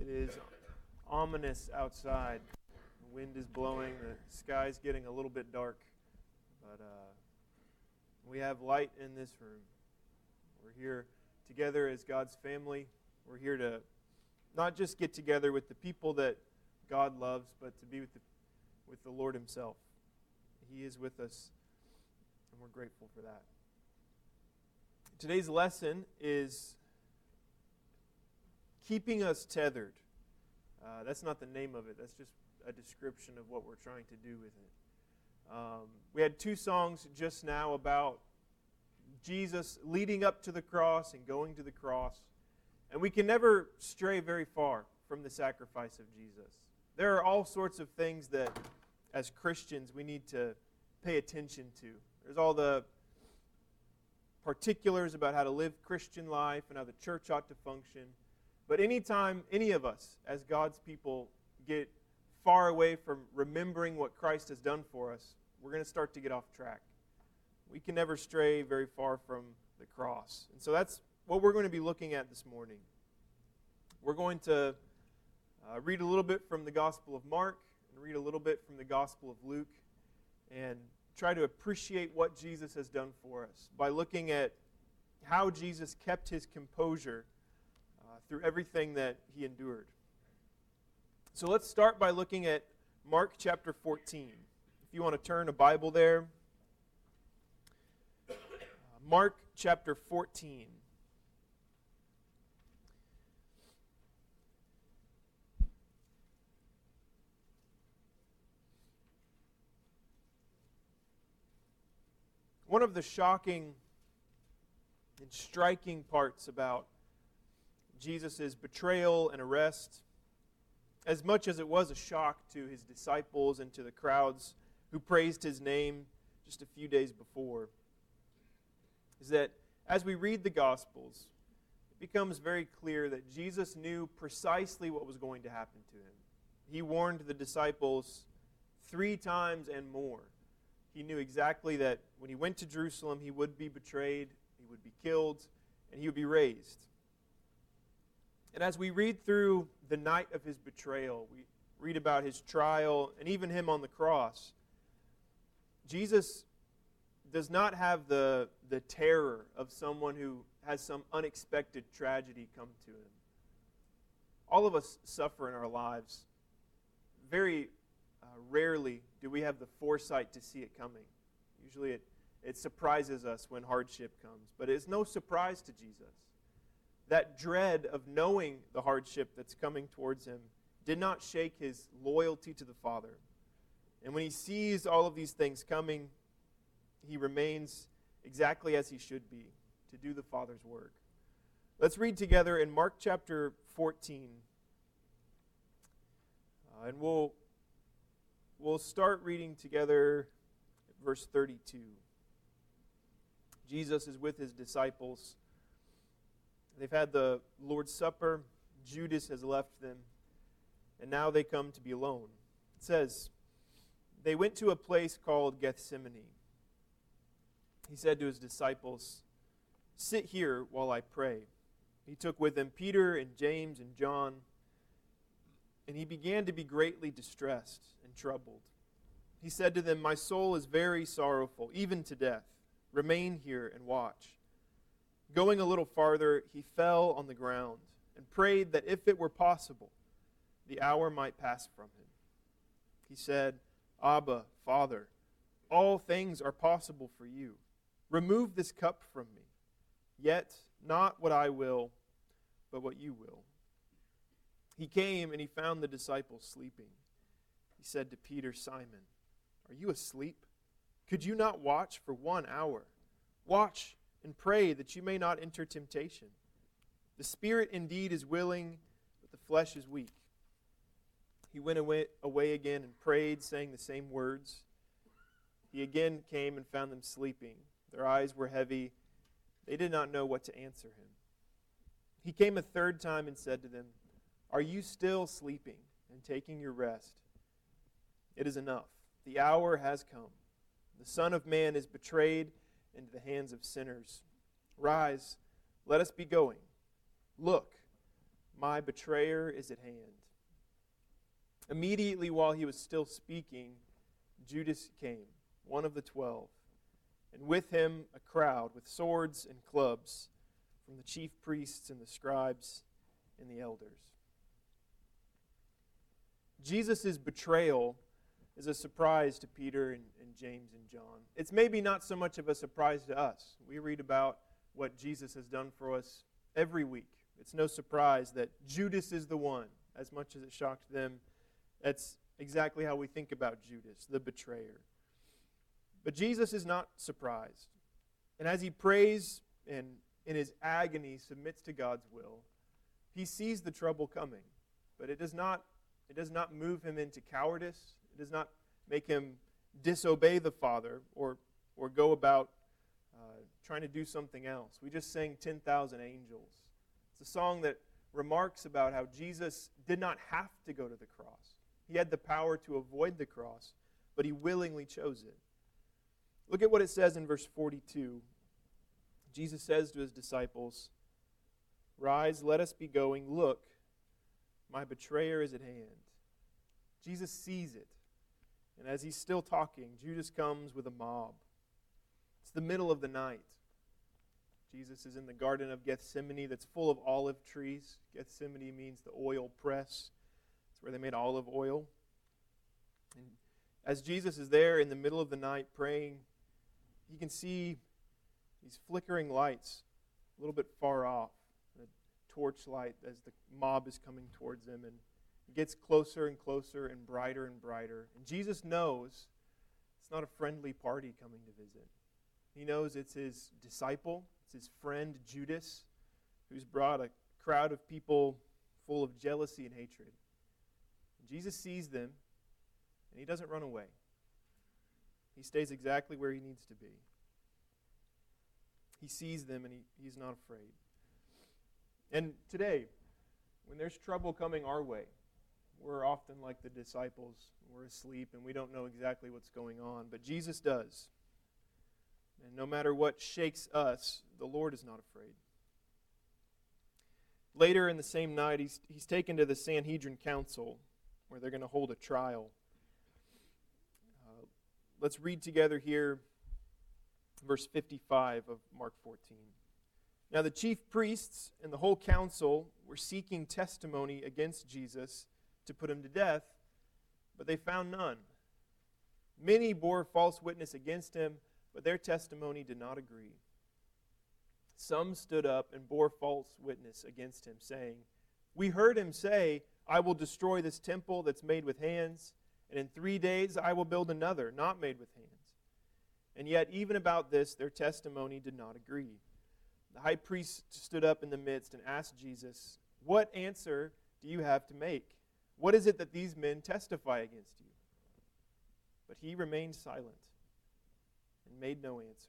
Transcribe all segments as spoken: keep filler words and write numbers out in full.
It is ominous outside. The wind is blowing, the sky's getting a little bit dark, but uh, we have light in this room. We're here together as God's family. We're here to not just get together with the people that God loves, but to be with the, with the Lord Himself. He is with us, and we're grateful for that. Today's lesson is keeping us tethered. Uh, that's not the name of it. That's just a description of what we're trying to do with it. Um, we had two songs just now about Jesus leading up to the cross and going to the cross. And we can never stray very far from the sacrifice of Jesus. There are all sorts of things that, as Christians, we need to pay attention to. There's all the particulars about how to live Christian life and how the church ought to function. But anytime any of us, as God's people, get far away from remembering what Christ has done for us, we're going to start to get off track. We can never stray very far from the cross. And so that's what we're going to be looking at this morning. We're going to uh, read a little bit from the Gospel of Mark and read a little bit from the Gospel of Luke and try to appreciate what Jesus has done for us by looking at how Jesus kept His composure uh, through everything that He endured. So let's start by looking at Mark chapter fourteen. If you want to turn a Bible there. Uh, Mark chapter fourteen. One of the shocking and striking parts about Jesus' betrayal and arrest, as much as it was a shock to His disciples and to the crowds who praised His name just a few days before, is that as we read the Gospels, it becomes very clear that Jesus knew precisely what was going to happen to Him. He warned the disciples three times and more. He knew exactly that when He went to Jerusalem, He would be betrayed, He would be killed, and He would be raised. And as we read through the night of His betrayal, we read about His trial, and even Him on the cross, Jesus does not have the, the terror of someone who has some unexpected tragedy come to him. All of us suffer in our lives. Very uh, rarely do we have the foresight to see it coming. Usually it, it surprises us when hardship comes. But it's no surprise to Jesus. That dread of knowing the hardship that's coming towards Him did not shake His loyalty to the Father. And when He sees all of these things coming, He remains exactly as He should be, to do the Father's work. Let's read together in Mark chapter fourteen. Uh, and we'll, we'll start reading together at verse thirty-two. Jesus is with His disciples. They've had the Lord's Supper. Judas has left them. And now they come to be alone. It says, they went to a place called Gethsemane. He said to His disciples, "Sit here while I pray." He took with Him Peter and James and John, and He began to be greatly distressed and troubled. He said to them, "My soul is very sorrowful, even to death. Remain here and watch." Going a little farther, He fell on the ground and prayed that if it were possible, the hour might pass from Him. He said, "Abba, Father, all things are possible for You. Remove this cup from me. Yet not what I will, but what You will." He came and He found the disciples sleeping. He said to Peter, "Simon, are you asleep? Could you not watch for one hour? Watch and pray that you may not enter temptation. The spirit indeed is willing, but the flesh is weak." He went away, away again and prayed, saying the same words. He again came and found them sleeping. Their eyes were heavy. They did not know what to answer Him. He came a third time and said to them, "Are you still sleeping and taking your rest? It is enough. The hour has come. The Son of Man is betrayed into the hands of sinners. Rise, let us be going. Look, my betrayer is at hand." Immediately while he was still speaking, Judas came, one of the twelve, and with him a crowd with swords and clubs from the chief priests and the scribes and the elders. Jesus' betrayal is a surprise to Peter and, and James and John. It's maybe not so much of a surprise to us. We read about what Jesus has done for us every week. It's no surprise that Judas is the one, as much as it shocked them. That's exactly how we think about Judas, the betrayer. But Jesus is not surprised. And as he prays and in his agony submits to God's will, he sees the trouble coming. But it does not, it does not move him into cowardice. It does not make him disobey the Father or, or go about uh, trying to do something else. We just sang ten thousand Angels. It's a song that remarks about how Jesus did not have to go to the cross. He had the power to avoid the cross, but he willingly chose it. Look at what it says in verse forty-two. Jesus says to his disciples, "Rise, let us be going. Look, my betrayer is at hand." Jesus sees it. And as he's still talking, Judas comes with a mob. It's the middle of the night. Jesus is in the Garden of Gethsemane that's full of olive trees. Gethsemane means the oil press. It's where they made olive oil. And as Jesus is there in the middle of the night praying, he can see these flickering lights a little bit far off, a torchlight as the mob is coming towards him, and it gets closer and closer and brighter and brighter. And Jesus knows it's not a friendly party coming to visit. He knows it's his disciple, it's his friend Judas, who's brought a crowd of people full of jealousy and hatred. And Jesus sees them, and he doesn't run away. He stays exactly where he needs to be. He sees them, and he, he's not afraid. And today, when there's trouble coming our way, we're often like the disciples. We're asleep, and we don't know exactly what's going on. But Jesus does. And no matter what shakes us, the Lord is not afraid. Later in the same night, he's, he's taken to the Sanhedrin Council, where they're going to hold a trial. Uh, let's read together here verse fifty-five of Mark fourteen. "Now the chief priests and the whole council were seeking testimony against Jesus to put him to death, but they found none. Many bore false witness against him, but their testimony did not agree. Some stood up and bore false witness against him, saying, 'We heard him say, I will destroy this temple that's made with hands, and in three days I will build another, not made with hands.' And yet, even about this, their testimony did not agree. The high priest stood up in the midst and asked Jesus, 'What answer do you have to make? What is it that these men testify against you?' But he remained silent and made no answer."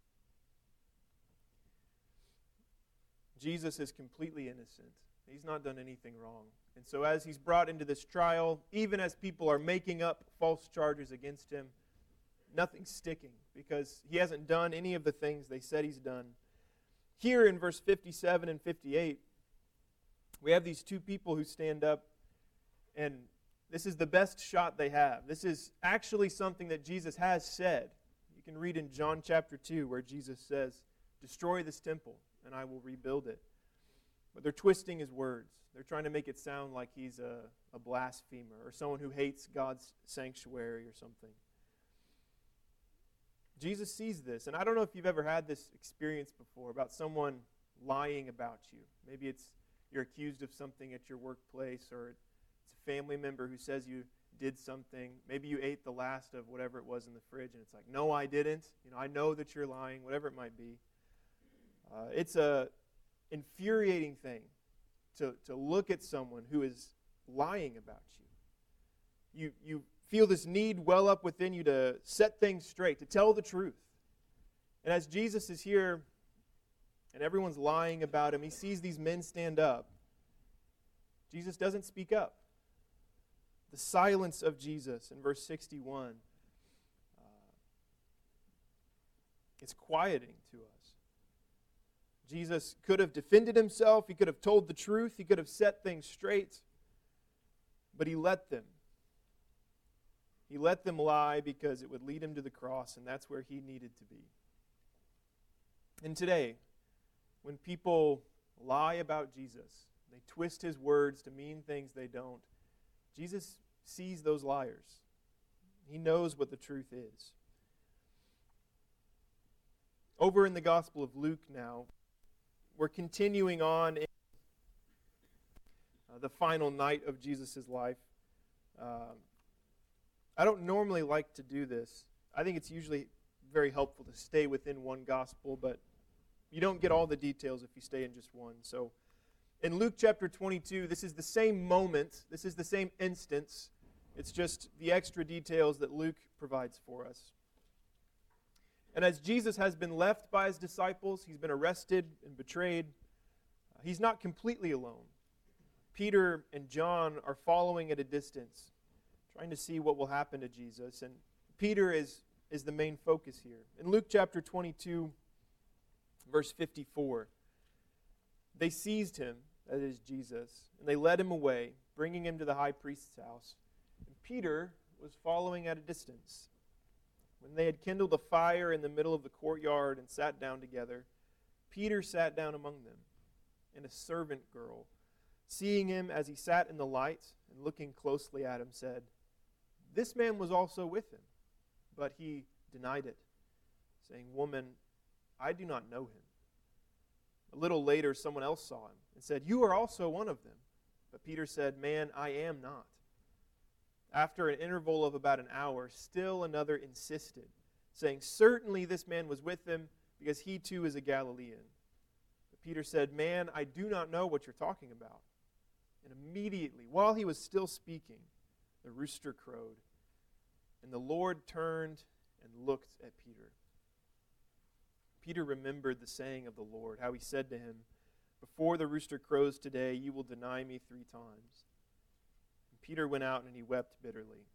Jesus is completely innocent. He's not done anything wrong. And so as he's brought into this trial, even as people are making up false charges against him, nothing's sticking because he hasn't done any of the things they said he's done. Here in verse fifty-seven and fifty-eight, we have these two people who stand up, and this is the best shot they have. This is actually something that Jesus has said. You can read in John chapter two where Jesus says, "Destroy this temple, and I will rebuild it." But they're twisting his words. They're trying to make it sound like he's a, a blasphemer or someone who hates God's sanctuary or something. Jesus sees this, and I don't know if you've ever had this experience before about someone lying about you. Maybe it's you're accused of something at your workplace, or it's a family member who says you did something. Maybe you ate the last of whatever it was in the fridge, and it's like, "No, I didn't. You know, I know that you're lying," whatever it might be. Uh, it's a infuriating thing to, to look at someone who is lying about you. You you feel this need well up within you to set things straight, to tell the truth. And as Jesus is here and everyone's lying about him, he sees these men stand up. Jesus doesn't speak up. The silence of Jesus in verse sixty-one, uh, it's quieting to us. Jesus could have defended himself. He could have told the truth. He could have set things straight. But he let them. He let them lie because it would lead him to the cross, and that's where he needed to be. And today, when people lie about Jesus, they twist his words to mean things they don't, Jesus sees those liars. He knows what the truth is. Over in the Gospel of Luke now, we're continuing on in uh, the final night of Jesus' life. Um, I don't normally like to do this. I think it's usually very helpful to stay within one gospel, but you don't get all the details if you stay in just one. So in Luke chapter twenty-two, this is the same moment. This is the same instance. It's just the extra details that Luke provides for us. And as Jesus has been left by his disciples, he's been arrested and betrayed, he's not completely alone. Peter and John are following at a distance, trying to see what will happen to Jesus. And Peter is, is the main focus here. In Luke chapter twenty-two, verse fifty-four, they seized him, that is Jesus, and they led him away, bringing him to the high priest's house. And Peter was following at a distance. When they had kindled a fire in the middle of the courtyard and sat down together, Peter sat down among them, and a servant girl, seeing him as he sat in the light and looking closely at him, said, "This man was also with him." But he denied it, saying, "Woman, I do not know him." A little later, someone else saw him and said, "You are also one of them." But Peter said, "Man, I am not." After an interval of about an hour, still another insisted, saying, "Certainly this man was with him, because he too is a Galilean." But Peter said, "Man, I do not know what you're talking about." And immediately, while he was still speaking, the rooster crowed. And the Lord turned and looked at Peter. Peter remembered the saying of the Lord, how he said to him, "Before the rooster crows today, you will deny me three times." And Peter went out and he wept bitterly.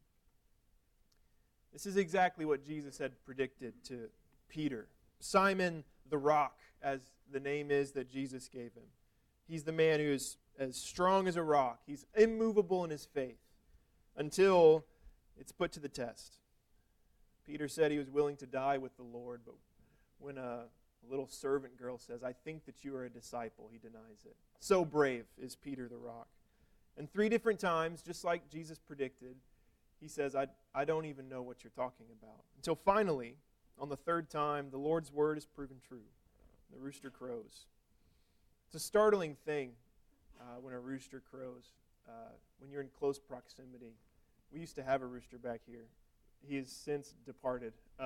This is exactly what Jesus had predicted to Peter. Simon the Rock, as the name is that Jesus gave him. He's the man who is as strong as a rock. He's immovable in his faith until it's put to the test. Peter said he was willing to die with the Lord, but when a little servant girl says, "I think that you are a disciple," he denies it. So brave is Peter the Rock. And three different times, just like Jesus predicted, he says, I, I don't even know what you're talking about. Until finally, on the third time, the Lord's word is proven true. The rooster crows. It's a startling thing uh, when a rooster crows, uh, when you're in close proximity. We used to have a rooster back here. He has since departed. Uh,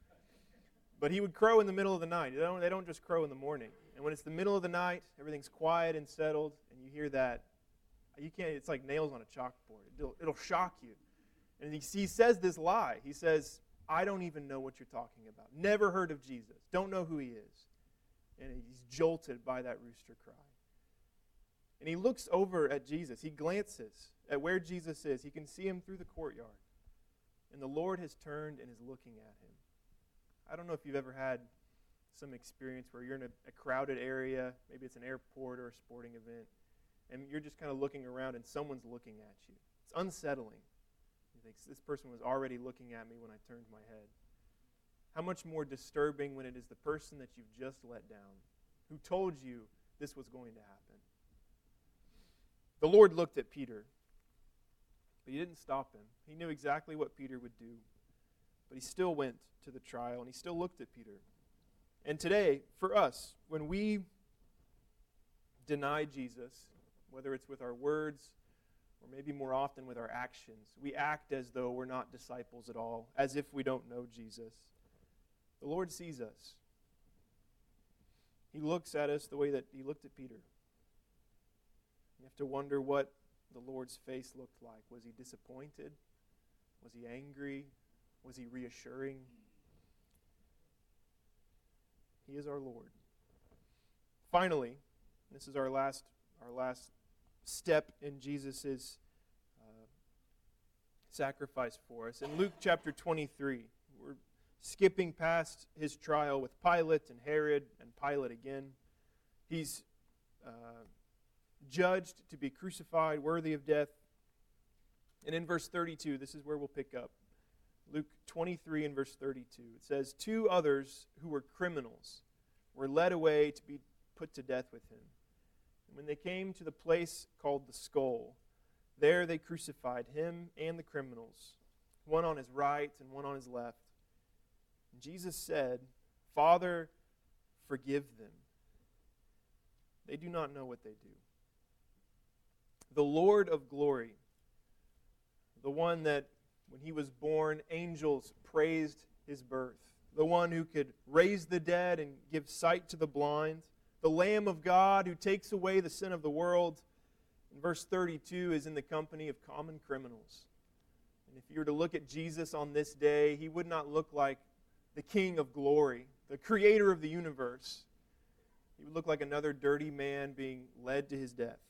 but he would crow in the middle of the night. They don't, they don't just crow in the morning. And when it's the middle of the night, everything's quiet and settled, and you hear that, you can't. It's like nails on a chalkboard. It'll, it'll shock you. And he, he says this lie. He says, "I don't even know what you're talking about. Never heard of Jesus. Don't know who he is." And he's jolted by that rooster cry. And he looks over at Jesus. He glances at where Jesus is. He can see him through the courtyard. And the Lord has turned and is looking at him. I don't know if you've ever had some experience where you're in a, a crowded area. Maybe it's an airport or a sporting event. And you're just kind of looking around and someone's looking at you. It's unsettling. You think, this person was already looking at me when I turned my head. How much more disturbing when it is the person that you've just let down, who told you this was going to happen. The Lord looked at Peter, but he didn't stop him. He knew exactly what Peter would do, but he still went to the trial, and he still looked at Peter. And today, for us, when we deny Jesus, whether it's with our words or maybe more often with our actions, we act as though we're not disciples at all, as if we don't know Jesus. The Lord sees us. He looks at us the way that he looked at Peter. You have to wonder what the Lord's face looked like. Was he disappointed? Was he angry? Was he reassuring? He is our Lord. Finally, this is our last, our last step in Jesus' uh, sacrifice for us. In Luke chapter twenty-three, we're skipping past his trial with Pilate and Herod and Pilate again. He's uh, judged to be crucified, worthy of death. And in verse thirty-two, this is where we'll pick up. Luke twenty-three and verse thirty-two. It says, two others who were criminals were led away to be put to death with him. And when they came to the place called the Skull, there they crucified him and the criminals, one on his right and one on his left. And Jesus said, Father, forgive them. They do not know what they do. The Lord of glory, the one that when he was born, angels praised his birth, the one who could raise the dead and give sight to the blind, the Lamb of God who takes away the sin of the world, in verse thirty-two, is in the company of common criminals. And if you were to look at Jesus on this day, he would not look like the King of glory, the creator of the universe. He would look like another dirty man being led to his death.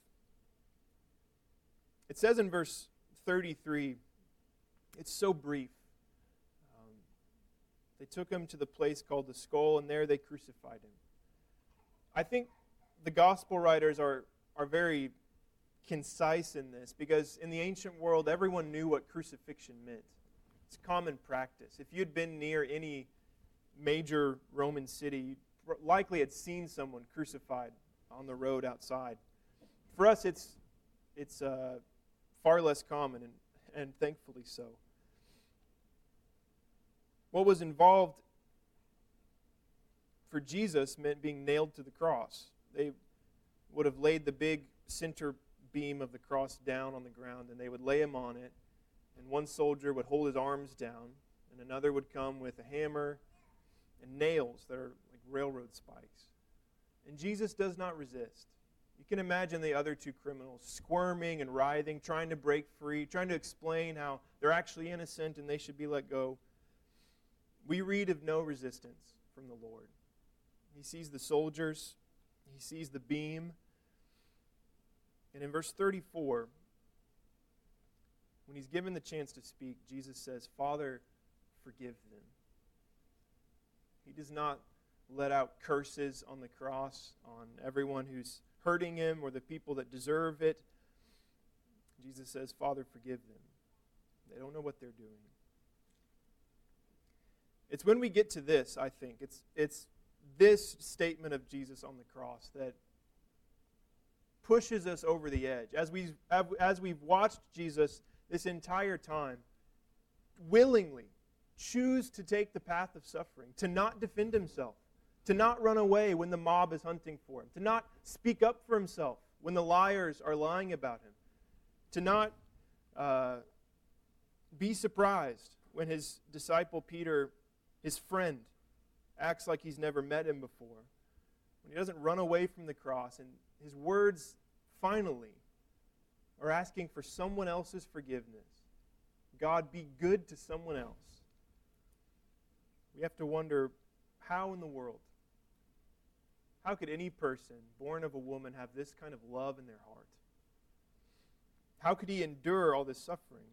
It says in verse thirty-three, it's so brief. Um, they took him to the place called the Skull, and there they crucified him. I think the gospel writers are, are very concise in this, because in the ancient world, everyone knew what crucifixion meant. It's common practice. If you'd been near any major Roman city, you likely had seen someone crucified on the road outside. For us, it's it's uh, far less common, and, and thankfully so. What was involved for Jesus meant being nailed to the cross. They would have laid the big center beam of the cross down on the ground, and they would lay him on it, and one soldier would hold his arms down, and another would come with a hammer and nails that are like railroad spikes. And Jesus does not resist. You can imagine the other two criminals squirming and writhing, trying to break free, trying to explain how they're actually innocent and they should be let go. We read of no resistance from the Lord. He sees the soldiers. He sees the beam. And in verse thirty-four, when he's given the chance to speak, Jesus says, Father, forgive them. He does not let out curses on the cross on everyone who's hurting him or the people that deserve it. Jesus says, Father, forgive them. They don't know what they're doing. It's when we get to this, I think, it's it's this statement of Jesus on the cross that pushes us over the edge. As we've, as we've watched Jesus this entire time willingly choose to take the path of suffering, to not defend himself, to not run away when the mob is hunting for him, to not speak up for himself when the liars are lying about him, to not uh, be surprised when his disciple Peter, his friend, acts like he's never met him before, when he doesn't run away from the cross, and his words finally are asking for someone else's forgiveness. God, be good to someone else. We have to wonder, how in the world, how could any person born of a woman have this kind of love in their heart? How could he endure all this suffering?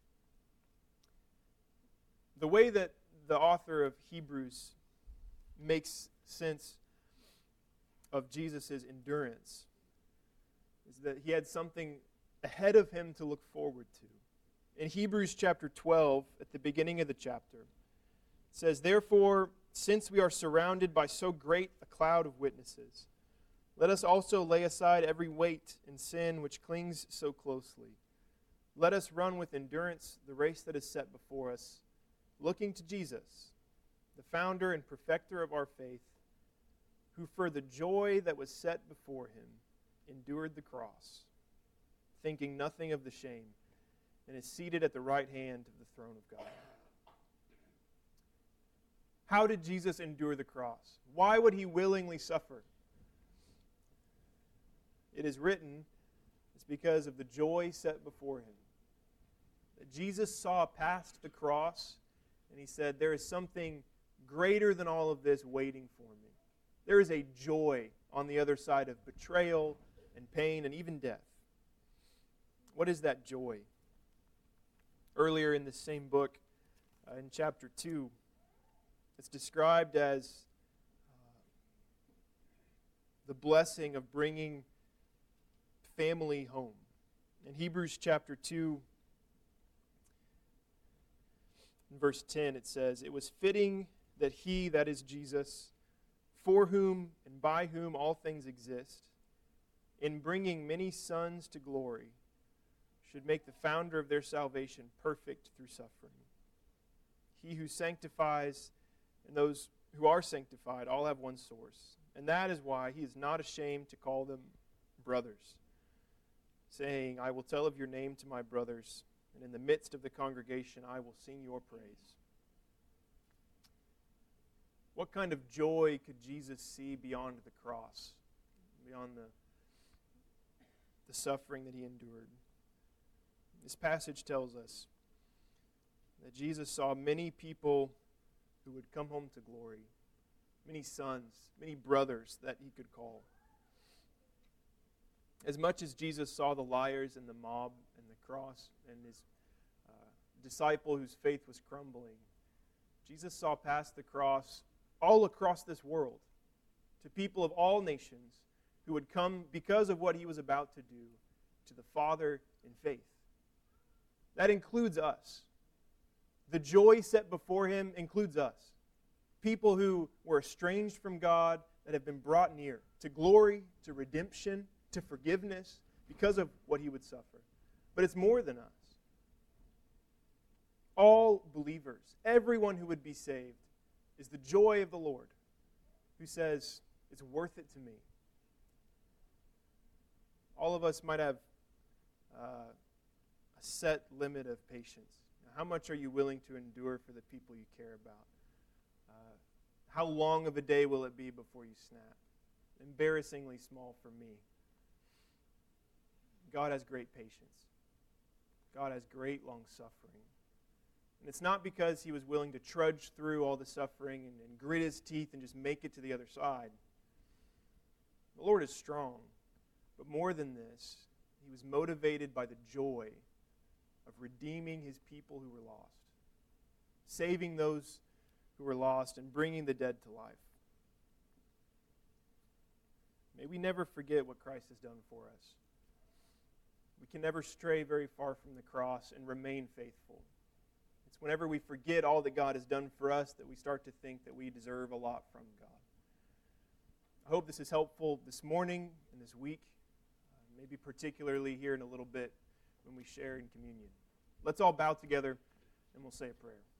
The way that the author of Hebrews makes sense of Jesus' endurance is that he had something ahead of him to look forward to. In Hebrews chapter twelve, at the beginning of the chapter, it says, Therefore, since we are surrounded by so great a cloud of witnesses, let us also lay aside every weight and sin which clings so closely. Let us run with endurance the race that is set before us, looking to Jesus, the founder and perfecter of our faith, who for the joy that was set before him endured the cross, thinking nothing of the shame, and is seated at the right hand of the throne of God. How did Jesus endure the cross? Why would he willingly suffer? It is written, it's because of the joy set before him. That Jesus saw past the cross, and he said, there is something greater than all of this waiting for me. There is a joy on the other side of betrayal and pain and even death. What is that joy? Earlier in this same book, uh, in chapter two, It's described as uh, the blessing of bringing family home. In Hebrews chapter two, in verse ten, it says, "It was fitting that he, that is Jesus, for whom and by whom all things exist, in bringing many sons to glory, should make the founder of their salvation perfect through suffering. He who sanctifies and those who are sanctified all have one source, and that is why he is not ashamed to call them brothers, saying, I will tell of your name to my brothers, and in the midst of the congregation I will sing your praise." What kind of joy could Jesus see beyond the cross, beyond the, the suffering that he endured? This passage tells us that Jesus saw many people who would come home to glory, many sons, many brothers that he could call. As much as Jesus saw the liars and the mob and the cross and his uh, disciple whose faith was crumbling, Jesus saw past the cross all across this world to people of all nations who would come because of what he was about to do to the Father in faith. That includes us. The joy set before him includes us. People who were estranged from God that have been brought near to glory, to redemption, to forgiveness because of what he would suffer. But it's more than us. All believers, everyone who would be saved, is the joy of the Lord who says, it's worth it to me. All of us might have uh, a set limit of patience. Now, how much are you willing to endure for the people you care about? Uh, how long of a day will it be before you snap? Embarrassingly small for me. God has great patience. God has great long suffering. And it's not because he was willing to trudge through all the suffering and, and grit his teeth and just make it to the other side. The Lord is strong. But more than this, he was motivated by the joy of redeeming his people who were lost, saving those who were lost, and bringing the dead to life. May we never forget what Christ has done for us. We can never stray very far from the cross and remain faithful. It's whenever we forget all that God has done for us that we start to think that we deserve a lot from God. I hope this is helpful this morning and this week, uh, maybe particularly here in a little bit when we share in communion. Let's all bow together and we'll say a prayer.